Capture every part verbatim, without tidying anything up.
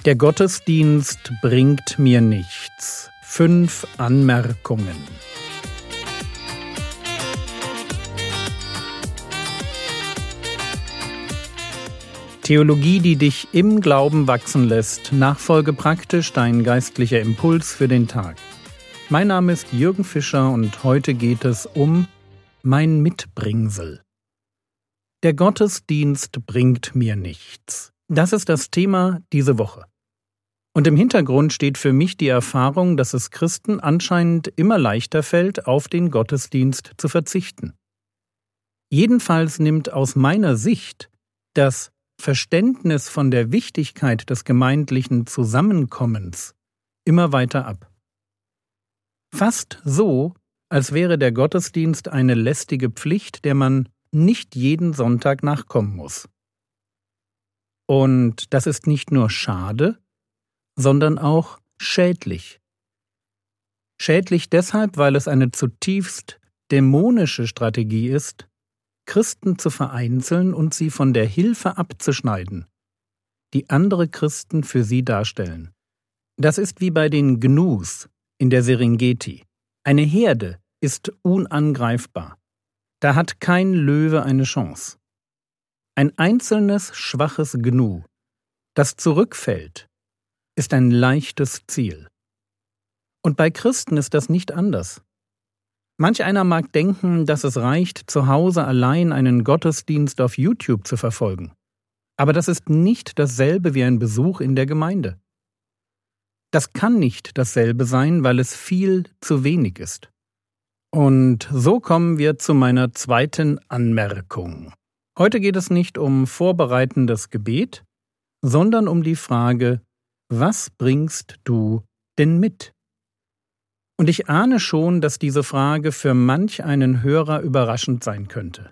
Der Gottesdienst bringt mir nichts. Fünf Anmerkungen. Theologie, die dich im Glauben wachsen lässt. Nachfolge praktisch, dein geistlicher Impuls für den Tag. Mein Name ist Jürgen Fischer und heute geht es um mein Mitbringsel. Der Gottesdienst bringt mir nichts. Das ist das Thema diese Woche. Und im Hintergrund steht für mich die Erfahrung, dass es Christen anscheinend immer leichter fällt, auf den Gottesdienst zu verzichten. Jedenfalls nimmt aus meiner Sicht das Verständnis von der Wichtigkeit des gemeindlichen Zusammenkommens immer weiter ab. Fast so, als wäre der Gottesdienst eine lästige Pflicht, der man nicht jeden Sonntag nachkommen muss. Und das ist nicht nur schade, sondern auch schädlich. Schädlich deshalb, weil es eine zutiefst dämonische Strategie ist, Christen zu vereinzeln und sie von der Hilfe abzuschneiden, die andere Christen für sie darstellen. Das ist wie bei den Gnus in der Serengeti. Eine Herde ist unangreifbar. Da hat kein Löwe eine Chance. Ein einzelnes, schwaches Gnu, das zurückfällt, ist ein leichtes Ziel. Und bei Christen ist das nicht anders. Manch einer mag denken, dass es reicht, zu Hause allein einen Gottesdienst auf YouTube zu verfolgen. Aber das ist nicht dasselbe wie ein Besuch in der Gemeinde. Das kann nicht dasselbe sein, weil es viel zu wenig ist. Und so kommen wir zu meiner zweiten Anmerkung. Heute geht es nicht um vorbereitendes Gebet, sondern um die Frage, was bringst du denn mit? Und ich ahne schon, dass diese Frage für manch einen Hörer überraschend sein könnte.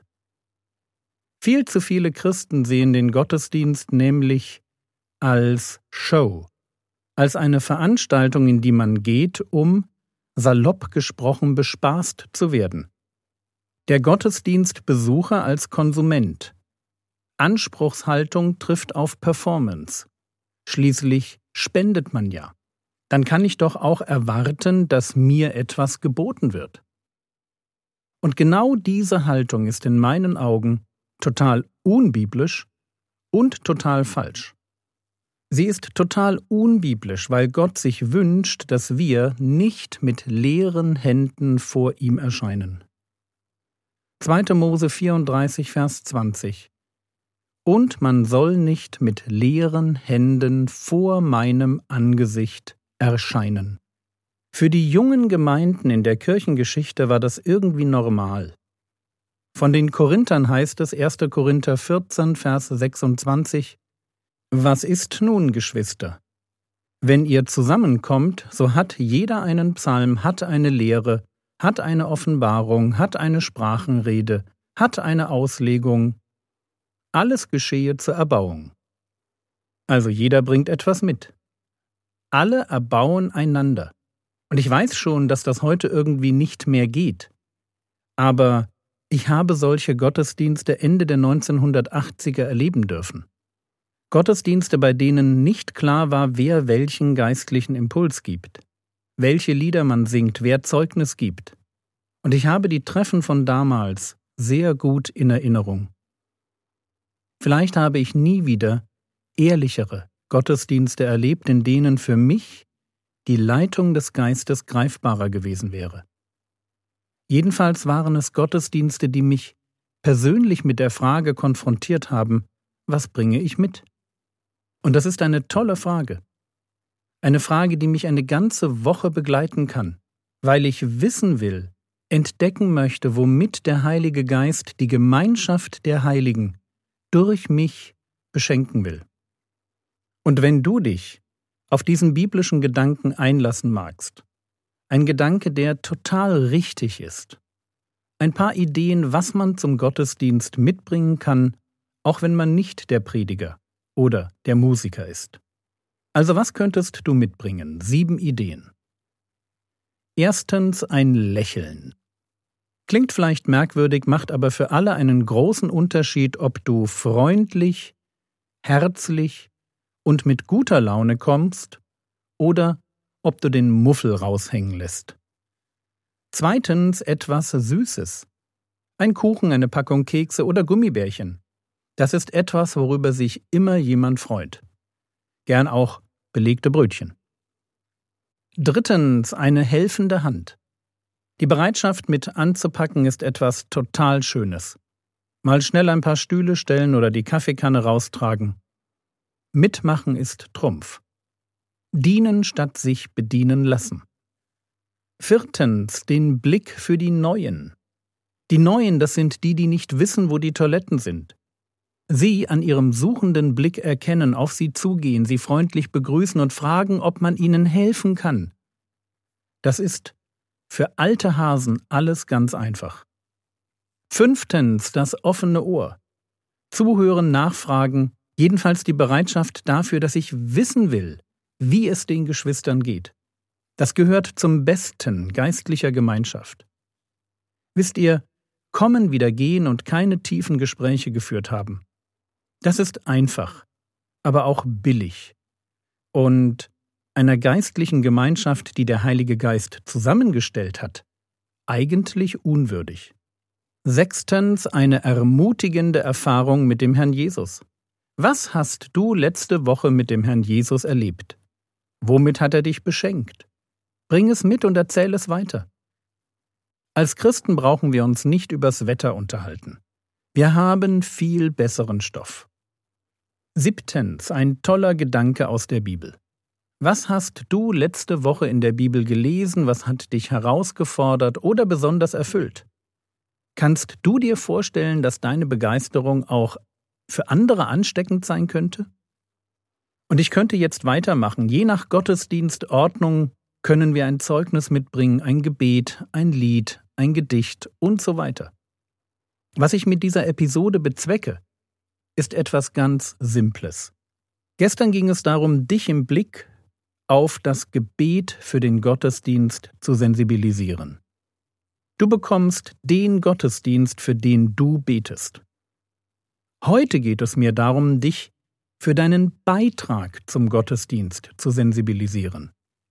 Viel zu viele Christen sehen den Gottesdienst nämlich als Show, als eine Veranstaltung, in die man geht, um, salopp gesprochen, bespaßt zu werden. Der Gottesdienstbesucher als Konsument. Anspruchshaltung trifft auf Performance. Schließlich spendet man ja. Dann kann ich doch auch erwarten, dass mir etwas geboten wird. Und genau diese Haltung ist in meinen Augen total unbiblisch und total falsch. Sie ist total unbiblisch, weil Gott sich wünscht, dass wir nicht mit leeren Händen vor ihm erscheinen. zweiter Mose vierunddreißig, Vers zwanzig. Und man soll nicht mit leeren Händen vor meinem Angesicht erscheinen. Für die jungen Gemeinden in der Kirchengeschichte war das irgendwie normal. Von den Korinthern heißt es erster Korinther vierzehn, Vers sechsundzwanzig, Was ist nun, Geschwister? Wenn ihr zusammenkommt, so hat jeder einen Psalm, hat eine Lehre, hat eine Offenbarung, hat eine Sprachenrede, hat eine Auslegung. Alles geschehe zur Erbauung. Also jeder bringt etwas mit. Alle erbauen einander. Und ich weiß schon, dass das heute irgendwie nicht mehr geht. Aber ich habe solche Gottesdienste Ende der neunzehnhundertachtziger erleben dürfen. Gottesdienste, bei denen nicht klar war, wer welchen geistlichen Impuls gibt, welche Lieder man singt, wer Zeugnis gibt. Und ich habe die Treffen von damals sehr gut in Erinnerung. Vielleicht habe ich nie wieder ehrlichere Gottesdienste erlebt, in denen für mich die Leitung des Geistes greifbarer gewesen wäre. Jedenfalls waren es Gottesdienste, die mich persönlich mit der Frage konfrontiert haben, was bringe ich mit? Und das ist eine tolle Frage. Eine Frage, die mich eine ganze Woche begleiten kann, weil ich wissen will, entdecken möchte, womit der Heilige Geist die Gemeinschaft der Heiligen durch mich beschenken will. Und wenn du dich auf diesen biblischen Gedanken einlassen magst, ein Gedanke, der total richtig ist, ein paar Ideen, was man zum Gottesdienst mitbringen kann, auch wenn man nicht der Prediger oder der Musiker ist. Also was könntest du mitbringen? Sieben Ideen. Erstens ein Lächeln. Klingt vielleicht merkwürdig, macht aber für alle einen großen Unterschied, ob du freundlich, herzlich und mit guter Laune kommst oder ob du den Muffel raushängen lässt. Zweitens etwas Süßes. Ein Kuchen, eine Packung Kekse oder Gummibärchen. Das ist etwas, worüber sich immer jemand freut. Gern auch belegte Brötchen. Drittens eine helfende Hand. Die Bereitschaft mit anzupacken ist etwas total Schönes. Mal schnell ein paar Stühle stellen oder die Kaffeekanne raustragen. Mitmachen ist Trumpf. Dienen statt sich bedienen lassen. Viertens den Blick für die Neuen. Die Neuen, das sind die, die nicht wissen, wo die Toiletten sind. Sie an ihrem suchenden Blick erkennen, auf sie zugehen, sie freundlich begrüßen und fragen, ob man ihnen helfen kann. Das ist für alte Hasen alles ganz einfach. Fünftens das offene Ohr. Zuhören, nachfragen, jedenfalls die Bereitschaft dafür, dass ich wissen will, wie es den Geschwistern geht. Das gehört zum Besten geistlicher Gemeinschaft. Wisst ihr, kommen, wieder gehen und keine tiefen Gespräche geführt haben. Das ist einfach, aber auch billig. Und einer geistlichen Gemeinschaft, die der Heilige Geist zusammengestellt hat, eigentlich unwürdig. Sechstens eine ermutigende Erfahrung mit dem Herrn Jesus. Was hast du letzte Woche mit dem Herrn Jesus erlebt? Womit hat er dich beschenkt? Bring es mit und erzähl es weiter. Als Christen brauchen wir uns nicht übers Wetter unterhalten. Wir haben viel besseren Stoff. Siebtens, ein toller Gedanke aus der Bibel. Was hast du letzte Woche in der Bibel gelesen, was hat dich herausgefordert oder besonders erfüllt? Kannst du dir vorstellen, dass deine Begeisterung auch für andere ansteckend sein könnte? Und ich könnte jetzt weitermachen. Je nach Gottesdienstordnung können wir ein Zeugnis mitbringen, ein Gebet, ein Lied, ein Gedicht und so weiter. Was ich mit dieser Episode bezwecke, ist etwas ganz Simples. Gestern ging es darum, dich im Blick auf das Gebet für den Gottesdienst zu sensibilisieren. Du bekommst den Gottesdienst, für den du betest. Heute geht es mir darum, dich für deinen Beitrag zum Gottesdienst zu sensibilisieren.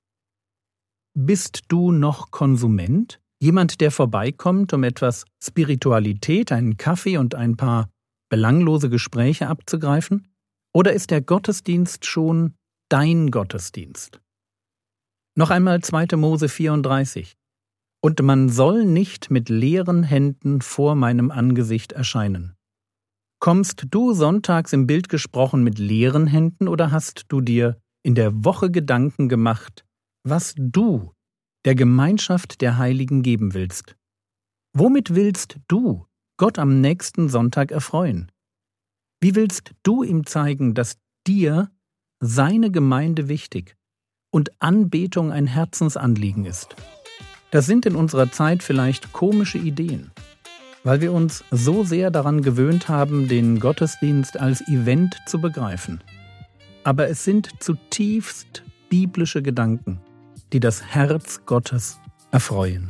Bist du noch Konsument? Jemand, der vorbeikommt, um etwas Spiritualität, einen Kaffee und ein paar belanglose Gespräche abzugreifen? Oder ist der Gottesdienst schon dein Gottesdienst? Noch einmal zweiter Mose vierunddreißig. Und man soll nicht mit leeren Händen vor meinem Angesicht erscheinen. Kommst du sonntags im Bild gesprochen mit leeren Händen oder hast du dir in der Woche Gedanken gemacht, was du der Gemeinschaft der Heiligen geben willst? Womit willst du Gott am nächsten Sonntag erfreuen? Wie willst du ihm zeigen, dass dir seine Gemeinde wichtig und Anbetung ein Herzensanliegen ist? Das sind in unserer Zeit vielleicht komische Ideen, weil wir uns so sehr daran gewöhnt haben, den Gottesdienst als Event zu begreifen. Aber es sind zutiefst biblische Gedanken, die das Herz Gottes erfreuen.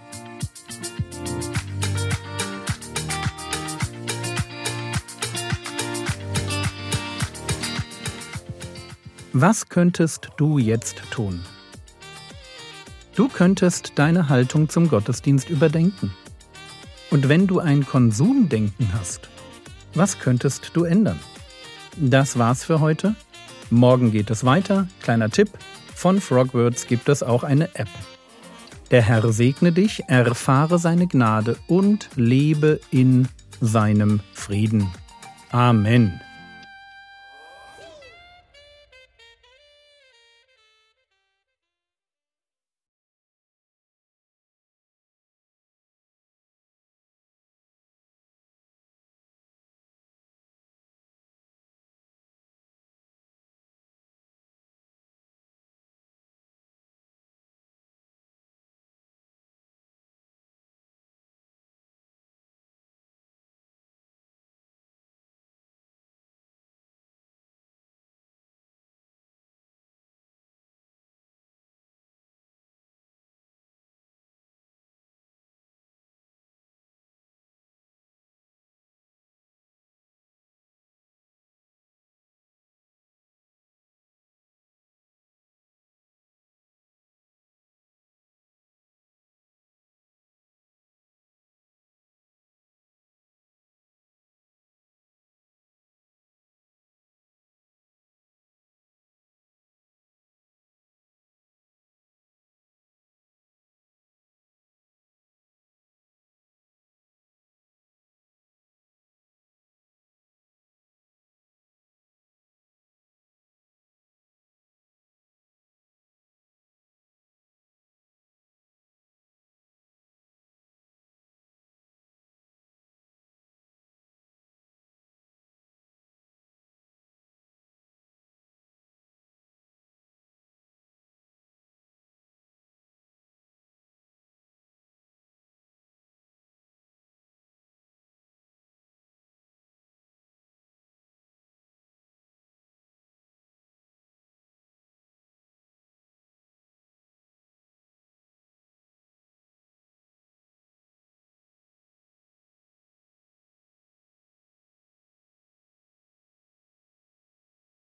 Was könntest du jetzt tun? Du könntest deine Haltung zum Gottesdienst überdenken. Und wenn du ein Konsumdenken hast, was könntest du ändern? Das war's für heute. Morgen geht es weiter. Kleiner Tipp, von Frogwords gibt es auch eine App. Der Herr segne dich, erfahre seine Gnade und lebe in seinem Frieden. Amen.